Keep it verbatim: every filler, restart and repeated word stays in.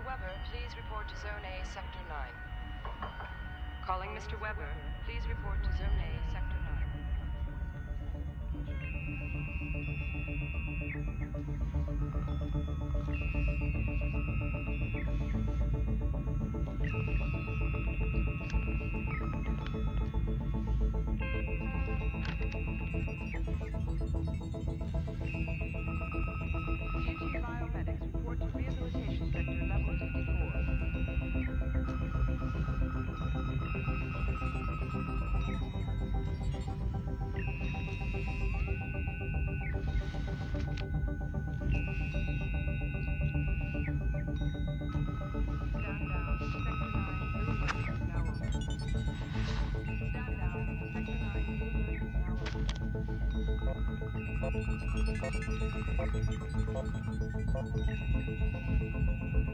Weber, please report to Zone A, Sector nine. Calling Mister Weber, please report to Zone A, Sector nine. Duty biomedics report to rehabilitation sector level fifty-four. Stand down. Sector nine, blue alert is now open. Stand down. Sector nine, blue alert is now open.